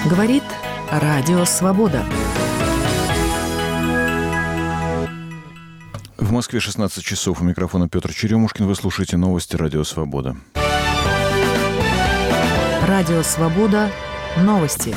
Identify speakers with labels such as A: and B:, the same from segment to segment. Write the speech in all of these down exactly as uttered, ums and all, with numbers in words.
A: Говорит Радио Свобода.
B: В Москве шестнадцать часов. У микрофона Петр Черемушкин. Вы слушаете новости Радио Свобода.
A: Радио Свобода. Новости.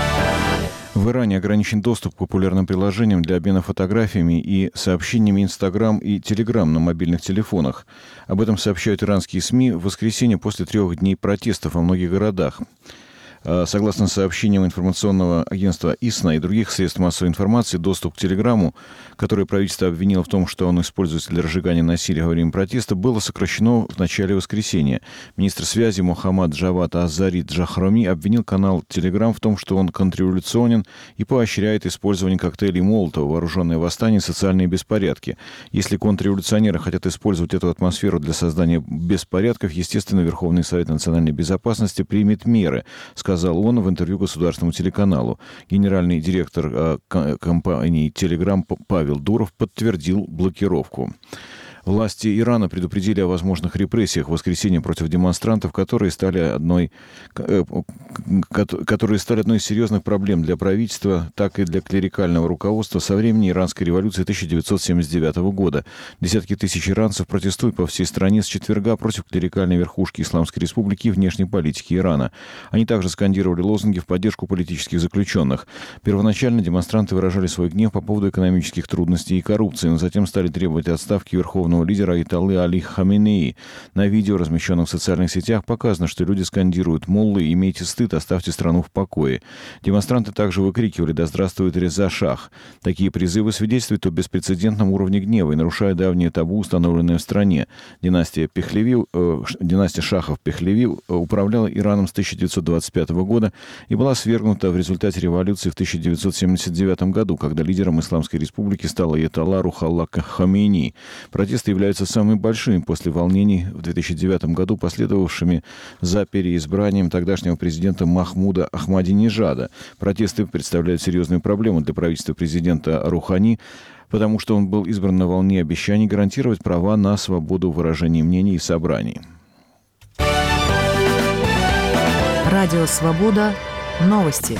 B: В Иране ограничен доступ к популярным приложениям для обмена фотографиями и сообщениями Инстаграм и Телеграм на мобильных телефонах. Об этом сообщают иранские СМИ в воскресенье после трех дней протестов во многих городах. Согласно сообщениям информационного агентства ИСНА и других средств массовой информации, доступ к Телеграму, который правительство обвинило в том, что он используется для разжигания насилия во время протеста, было сокращено в начале воскресенья. Министр связи Мохаммад Джавад Азари Джахрами обвинил канал Телеграм в том, что он контрреволюционен и поощряет использование коктейлей Молотова, вооруженное восстание и социальные беспорядки. Если контрреволюционеры хотят использовать эту атмосферу для создания беспорядков, естественно, Верховный Совет национальной безопасности примет меры, сказал сказал он в интервью государственному телеканалу. Генеральный директор э, компании «Телеграм» Павел Дуров подтвердил блокировку. Власти Ирана предупредили о возможных репрессиях в воскресенье против демонстрантов, которые стали одной, которые стали одной из серьезных проблем для правительства, так и для клерикального руководства со времени Иранской революции тысяча девятьсот семьдесят девятого года. Десятки тысяч иранцев протестуют по всей стране с четверга против клерикальной верхушки Исламской Республики и внешней политики Ирана. Они также скандировали лозунги в поддержку политических заключенных. Первоначально демонстранты выражали свой гнев по поводу экономических трудностей и коррупции, но затем стали требовать отставки верховного лидера Аятоллы Али Хаминеи. На видео, размещенном в социальных сетях, показано, что люди скандируют: «Моллы, имейте стыд, оставьте страну в покое». Демонстранты также выкрикивали: «Да здравствует Реза Шах». Такие призывы свидетельствуют о беспрецедентном уровне гнева и нарушают давнее табу, установленное в стране. Династия Пехлеви, э, династия Шахов Пехлеви управляла Ираном с тысяча девятьсот двадцать пятого года и была свергнута в результате революции в тысяча девятьсот семьдесят девятом году, когда лидером Исламской Республики стал Аятолла Рухалла Хаминеи. Протесты являются самыми большими после волнений в две тысячи девятом году, последовавшими за переизбранием тогдашнего президента Махмуда Ахмадинежада. Протесты представляют серьезную проблему для правительства президента Рухани, потому что он был избран на волне обещаний гарантировать права на свободу выражения мнений и собраний.
A: Радио Свобода. Новости.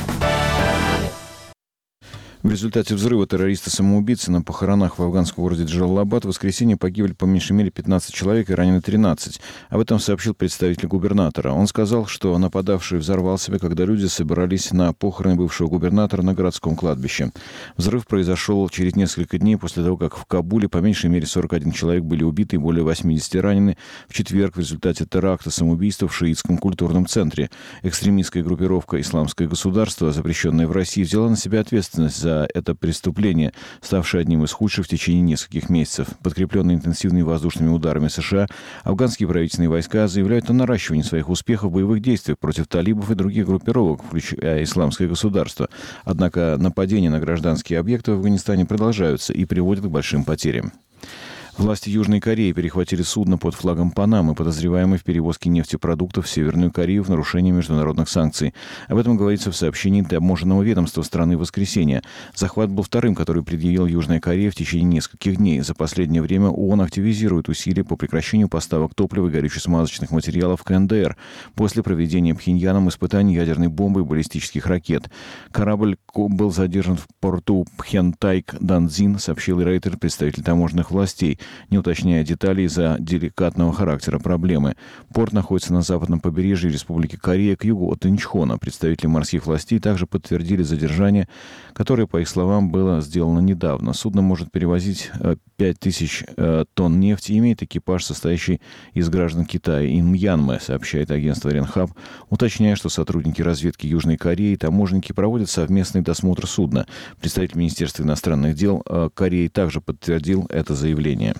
B: В результате взрыва террориста-самоубийцы на похоронах в афганском городе Джалалабад в воскресенье погибли по меньшей мере пятнадцать человек и ранены тринадцать. Об этом сообщил представитель губернатора. Он сказал, что нападавший взорвал себя, когда люди собирались на похороны бывшего губернатора на городском кладбище. Взрыв произошел через несколько дней после того, как в Кабуле по меньшей мере сорок один человек были убиты и более восемьдесят ранены в четверг в результате теракта самоубийства в шиитском культурном центре. Экстремистская группировка «Исламское государство», запрещенная в России, взяла на себя ответственность за это преступление, ставшее одним из худших в течение нескольких месяцев. Подкрепленные интенсивными воздушными ударами США, афганские правительственные войска заявляют о наращивании своих успехов в боевых действиях против талибов и других группировок, включая Исламское государство. Однако нападения на гражданские объекты в Афганистане продолжаются и приводят к большим потерям. Власти Южной Кореи перехватили судно под флагом Панамы, подозреваемое в перевозке нефтепродуктов в Северную Корею в нарушении международных санкций. Об этом говорится в сообщении таможенного ведомства страны в воскресенье. Захват был вторым, который предъявил Южная Корея в течение нескольких дней. За последнее время ООН активизирует усилия по прекращению поставок топлива и горюче-смазочных материалов в КНДР после проведения Пхеньяном испытаний ядерной бомбы и баллистических ракет. Корабль был задержан в порту Пхентайк-Данзин, сообщил Рейтер, представитель таможенных властей, не уточняя деталей из-за деликатного характера проблемы. Порт находится на западном побережье Республики Корея к югу от Инчхона. Представители морских властей также подтвердили задержание, которое, по их словам, было сделано недавно. Судно может перевозить пять тысяч тонн нефти и имеет экипаж, состоящий из граждан Китая и Мьянмы, сообщает агентство Ренхаб, уточняя, что сотрудники разведки Южной Кореи и таможенники проводят совместный досмотр судна. Представитель Министерства иностранных дел Кореи также подтвердил это заявление.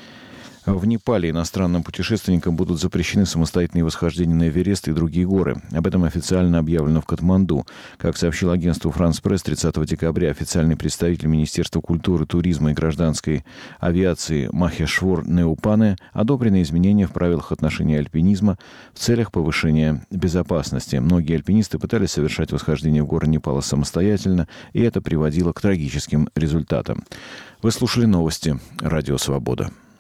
B: В Непале иностранным путешественникам будут запрещены самостоятельные восхождения на Эверест и другие горы. Об этом официально объявлено в Катманду. Как сообщил агентству «Франс Пресс», тридцатого декабря официальный представитель Министерства культуры, туризма и гражданской авиации Махешвор Неупане одобрены изменения в правилах отношения альпинизма в целях повышения безопасности. Многие альпинисты пытались совершать восхождение в горы Непала самостоятельно, и это приводило к трагическим результатам. Вы слушали новости «Радио Свобода».